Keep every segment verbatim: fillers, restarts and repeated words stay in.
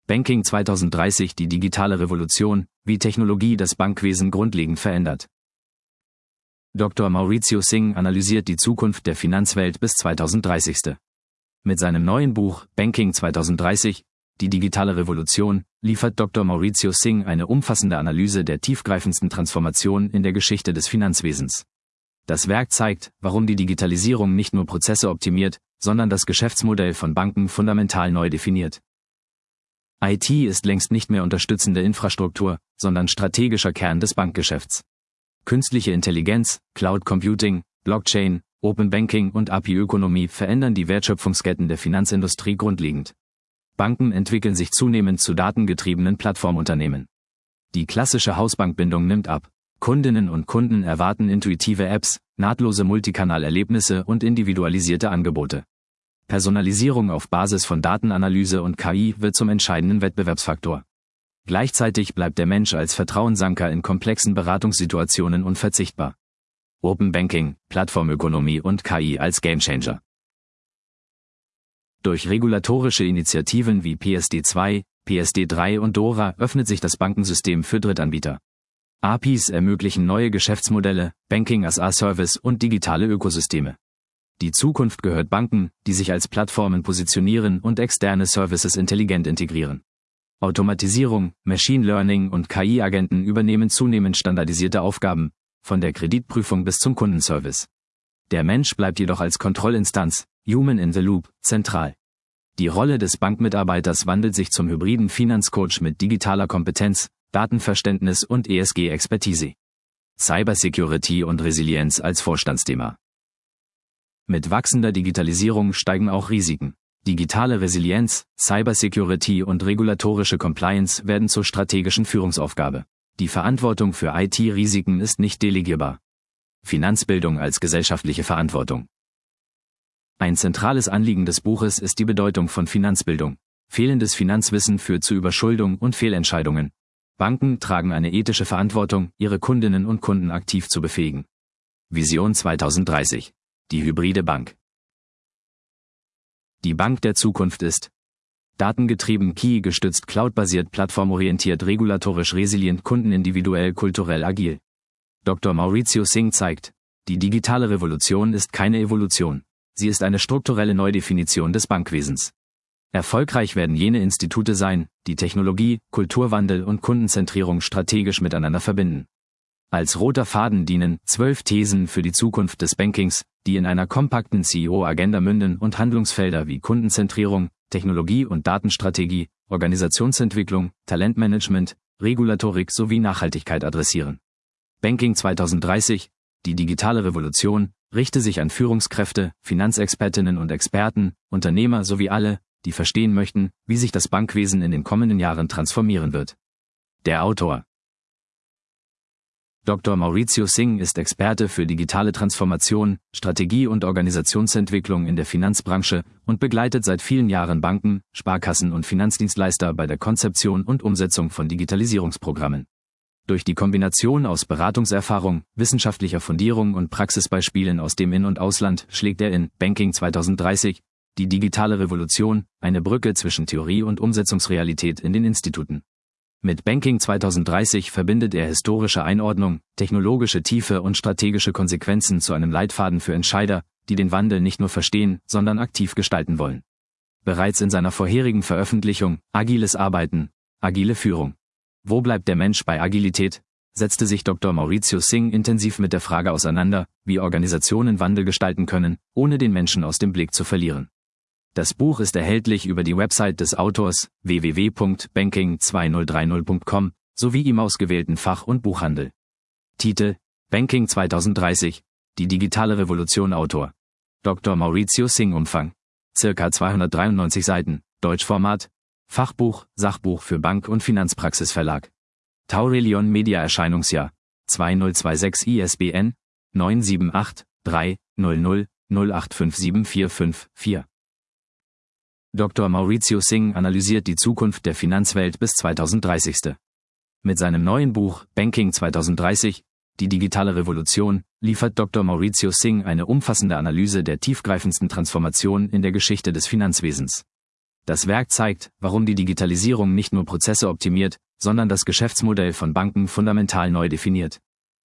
Banking zweitausenddreißig, die digitale Revolution, wie Technologie das Bankwesen grundlegend verändert. Doktor Maurizio Singh analysiert die Zukunft der Finanzwelt bis zweitausenddreißig. Mit seinem neuen Buch Banking zweitausenddreißig, die digitale Revolution, liefert Doktor Maurizio Singh eine umfassende Analyse der tiefgreifendsten Transformationen in der Geschichte des Finanzwesens. Das Werk zeigt, warum die Digitalisierung nicht nur Prozesse optimiert, sondern das Geschäftsmodell von Banken fundamental neu definiert. I T ist längst nicht mehr unterstützende Infrastruktur, sondern strategischer Kern des Bankgeschäfts. Künstliche Intelligenz, Cloud Computing, Blockchain, Open Banking und A P I-Ökonomie verändern die Wertschöpfungsketten der Finanzindustrie grundlegend. Banken entwickeln sich zunehmend zu datengetriebenen Plattformunternehmen. Die klassische Hausbankbindung nimmt ab. Kundinnen und Kunden erwarten intuitive Apps, nahtlose Multikanalerlebnisse und individualisierte Angebote. Personalisierung auf Basis von Datenanalyse und K I wird zum entscheidenden Wettbewerbsfaktor. Gleichzeitig bleibt der Mensch als Vertrauensanker in komplexen Beratungssituationen unverzichtbar. Open Banking, Plattformökonomie und K I als Gamechanger. Durch regulatorische Initiativen wie P S D zwei, P S D drei und DORA öffnet sich das Bankensystem für Drittanbieter. A P Is ermöglichen neue Geschäftsmodelle, Banking as a Service und digitale Ökosysteme. Die Zukunft gehört Banken, die sich als Plattformen positionieren und externe Services intelligent integrieren. Automatisierung, Machine Learning und K I-Agenten übernehmen zunehmend standardisierte Aufgaben, von der Kreditprüfung bis zum Kundenservice. Der Mensch bleibt jedoch als Kontrollinstanz, Human in the Loop, zentral. Die Rolle des Bankmitarbeiters wandelt sich zum hybriden Finanzcoach mit digitaler Kompetenz, Datenverständnis und E S G-Expertise. Cybersecurity und Resilienz als Vorstandsthema. Mit wachsender Digitalisierung steigen auch Risiken. Digitale Resilienz, Cybersecurity und regulatorische Compliance werden zur strategischen Führungsaufgabe. Die Verantwortung für I T-Risiken ist nicht delegierbar. Finanzbildung als gesellschaftliche Verantwortung. Ein zentrales Anliegen des Buches ist die Bedeutung von Finanzbildung. Fehlendes Finanzwissen führt zu Überschuldung und Fehlentscheidungen. Banken tragen eine ethische Verantwortung, ihre Kundinnen und Kunden aktiv zu befähigen. Vision zweitausenddreißig. Die hybride Bank. Die Bank der Zukunft ist datengetrieben, K I gestützt, cloudbasiert, plattformorientiert, regulatorisch resilient, kundenindividuell, kulturell agil. Doktor Maurizio Singh zeigt, die digitale Revolution ist keine Evolution. Sie ist eine strukturelle Neudefinition des Bankwesens. Erfolgreich werden jene Institute sein, die Technologie, Kulturwandel und Kundenzentrierung strategisch miteinander verbinden. Als roter Faden dienen zwölf Thesen für die Zukunft des Bankings, die in einer kompakten C E O-Agenda münden und Handlungsfelder wie Kundenzentrierung, Technologie- und Datenstrategie, Organisationsentwicklung, Talentmanagement, Regulatorik sowie Nachhaltigkeit adressieren. Banking zweitausenddreißig, die digitale Revolution, richte sich an Führungskräfte, Finanzexpertinnen und Experten, Unternehmer sowie alle, die verstehen möchten, wie sich das Bankwesen in den kommenden Jahren transformieren wird. Der Autor Doktor Maurizio Singh ist Experte für digitale Transformation, Strategie und Organisationsentwicklung in der Finanzbranche und begleitet seit vielen Jahren Banken, Sparkassen und Finanzdienstleister bei der Konzeption und Umsetzung von Digitalisierungsprogrammen. Durch die Kombination aus Beratungserfahrung, wissenschaftlicher Fundierung und Praxisbeispielen aus dem In- und Ausland schlägt er in Banking zweitausenddreißig, die digitale Revolution, eine Brücke zwischen Theorie und Umsetzungsrealität in den Instituten. Mit Banking zweitausenddreißig verbindet er historische Einordnung, technologische Tiefe und strategische Konsequenzen zu einem Leitfaden für Entscheider, die den Wandel nicht nur verstehen, sondern aktiv gestalten wollen. Bereits in seiner vorherigen Veröffentlichung Agiles Arbeiten, agile Führung. Wo bleibt der Mensch bei Agilität? Setzte sich Doktor Maurizio Singh intensiv mit der Frage auseinander, wie Organisationen Wandel gestalten können, ohne den Menschen aus dem Blick zu verlieren. Das Buch ist erhältlich über die Website des Autors w w w punkt banking zweitausenddreißig punkt com sowie im ausgewählten Fach- und Buchhandel. Titel: Banking zweitausenddreißig, die digitale Revolution. Autor Doktor Maurizio Singh. Umfang: circa zweihundertdreiundneunzig Seiten, Deutschformat, Fachbuch, Sachbuch für Bank- und Finanzpraxisverlag. Taurelion Media. Erscheinungsjahr zweitausendsechs. I S B N neun sieben acht drei null null null acht fünf sieben vier fünf vier. Doktor Maurizio Singh analysiert die Zukunft der Finanzwelt bis zweitausenddreißig. Mit seinem neuen Buch Banking zweitausenddreißig, die digitale Revolution, liefert Doktor Maurizio Singh eine umfassende Analyse der tiefgreifendsten Transformationen in der Geschichte des Finanzwesens. Das Werk zeigt, warum die Digitalisierung nicht nur Prozesse optimiert, sondern das Geschäftsmodell von Banken fundamental neu definiert.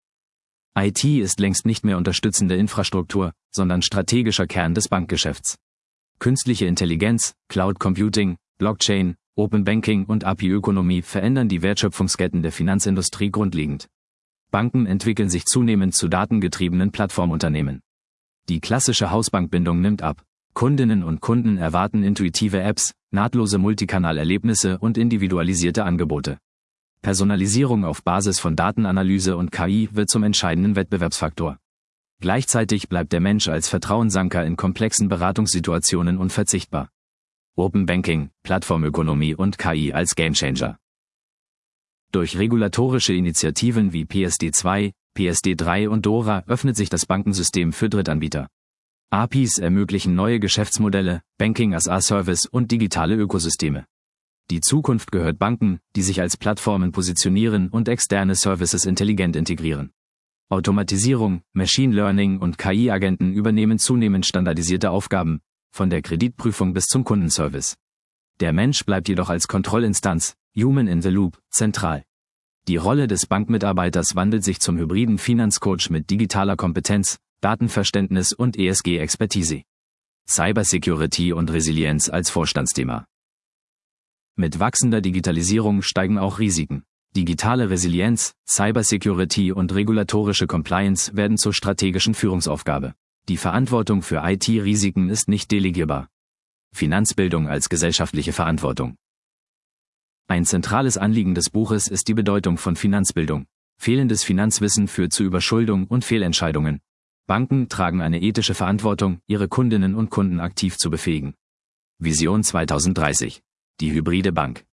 I T ist längst nicht mehr unterstützende Infrastruktur, sondern strategischer Kern des Bankgeschäfts. Künstliche Intelligenz, Cloud Computing, Blockchain, Open Banking und A P I-Ökonomie verändern die Wertschöpfungsketten der Finanzindustrie grundlegend. Banken entwickeln sich zunehmend zu datengetriebenen Plattformunternehmen. Die klassische Hausbankbindung nimmt ab. Kundinnen und Kunden erwarten intuitive Apps, nahtlose Multikanalerlebnisse und individualisierte Angebote. Personalisierung auf Basis von Datenanalyse und K I wird zum entscheidenden Wettbewerbsfaktor. Gleichzeitig bleibt der Mensch als Vertrauensanker in komplexen Beratungssituationen unverzichtbar. Open Banking, Plattformökonomie und K I als Gamechanger. Durch regulatorische Initiativen wie P S D zwei, P S D drei und DORA öffnet sich das Bankensystem für Drittanbieter. A P Is ermöglichen neue Geschäftsmodelle, Banking as a Service und digitale Ökosysteme. Die Zukunft gehört Banken, die sich als Plattformen positionieren und externe Services intelligent integrieren. Automatisierung, Machine Learning und K I-Agenten übernehmen zunehmend standardisierte Aufgaben, von der Kreditprüfung bis zum Kundenservice. Der Mensch bleibt jedoch als Kontrollinstanz, Human in the Loop, zentral. Die Rolle des Bankmitarbeiters wandelt sich zum hybriden Finanzcoach mit digitaler Kompetenz, Datenverständnis und E S G-Expertise. Cybersecurity und Resilienz als Vorstandsthema. Mit wachsender Digitalisierung steigen auch Risiken. Digitale Resilienz, Cybersecurity und regulatorische Compliance werden zur strategischen Führungsaufgabe. Die Verantwortung für I T-Risiken ist nicht delegierbar. Finanzbildung als gesellschaftliche Verantwortung. Ein zentrales Anliegen des Buches ist die Bedeutung von Finanzbildung. Fehlendes Finanzwissen führt zu Überschuldung und Fehlentscheidungen. Banken tragen eine ethische Verantwortung, ihre Kundinnen und Kunden aktiv zu befähigen. Vision zweitausenddreißig. Die hybride Bank.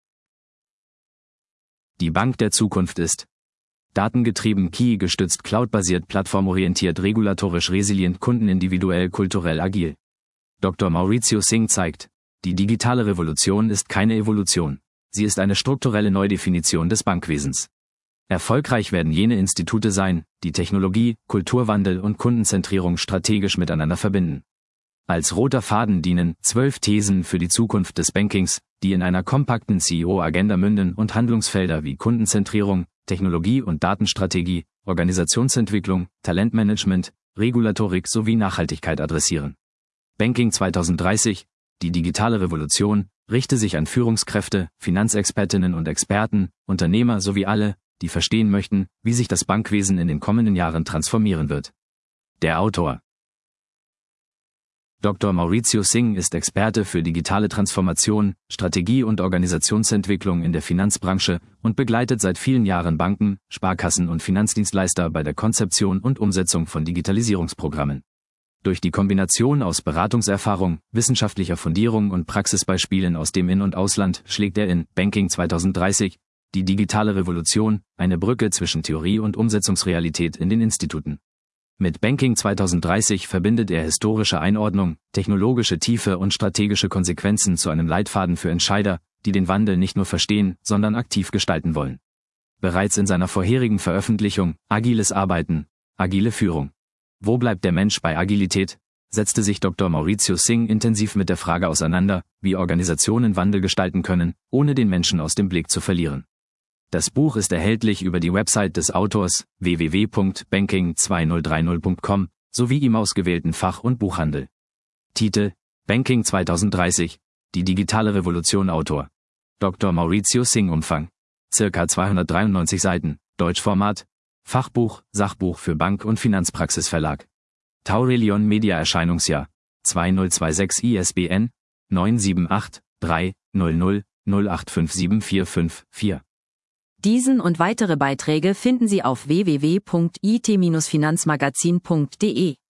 Die Bank der Zukunft ist datengetrieben, K I-gestützt, cloudbasiert, plattformorientiert, regulatorisch resilient, kundenindividuell, kulturell agil. Doktor Maurizio Singh zeigt, die digitale Revolution ist keine Evolution. Sie ist eine strukturelle Neudefinition des Bankwesens. Erfolgreich werden jene Institute sein, die Technologie, Kulturwandel und Kundenzentrierung strategisch miteinander verbinden. Als roter Faden dienen zwölf Thesen für die Zukunft des Bankings, die in einer kompakten C E O-Agenda münden und Handlungsfelder wie Kundenzentrierung, Technologie- und Datenstrategie, Organisationsentwicklung, Talentmanagement, Regulatorik sowie Nachhaltigkeit adressieren. Banking zweitausenddreißig, die digitale Revolution, richte sich an Führungskräfte, Finanzexpertinnen und Experten, Unternehmer sowie alle, die verstehen möchten, wie sich das Bankwesen in den kommenden Jahren transformieren wird. Der Autor Doktor Maurizio Singh ist Experte für digitale Transformation, Strategie und Organisationsentwicklung in der Finanzbranche und begleitet seit vielen Jahren Banken, Sparkassen und Finanzdienstleister bei der Konzeption und Umsetzung von Digitalisierungsprogrammen. Durch die Kombination aus Beratungserfahrung, wissenschaftlicher Fundierung und Praxisbeispielen aus dem In- und Ausland schlägt er in Banking zweitausenddreißig, die digitale Revolution, eine Brücke zwischen Theorie und Umsetzungsrealität in den Instituten. Mit Banking zweitausenddreißig verbindet er historische Einordnung, technologische Tiefe und strategische Konsequenzen zu einem Leitfaden für Entscheider, die den Wandel nicht nur verstehen, sondern aktiv gestalten wollen. Bereits in seiner vorherigen Veröffentlichung Agiles Arbeiten, agile Führung. Wo bleibt der Mensch bei Agilität? Setzte sich Doktor Maurizio Singh intensiv mit der Frage auseinander, wie Organisationen Wandel gestalten können, ohne den Menschen aus dem Blick zu verlieren. Das Buch ist erhältlich über die Website des Autors w w w punkt banking zweitausenddreißig punkt com sowie im ausgewählten Fach- und Buchhandel. Titel: Banking zweitausenddreißig, die digitale Revolution. Autor Doktor Maurizio Singh. Umfang: circa zweihundertdreiundneunzig Seiten, Deutschformat, Fachbuch, Sachbuch für Bank- und Finanzpraxisverlag. Taurelion Media. Erscheinungsjahr zweitausendsechsundzwanzig. I S B N neun sieben acht drei null null null acht fünf sieben vier fünf vier. Diesen und weitere Beiträge finden Sie auf w w w punkt i t Bindestrich finanzmagazin punkt de.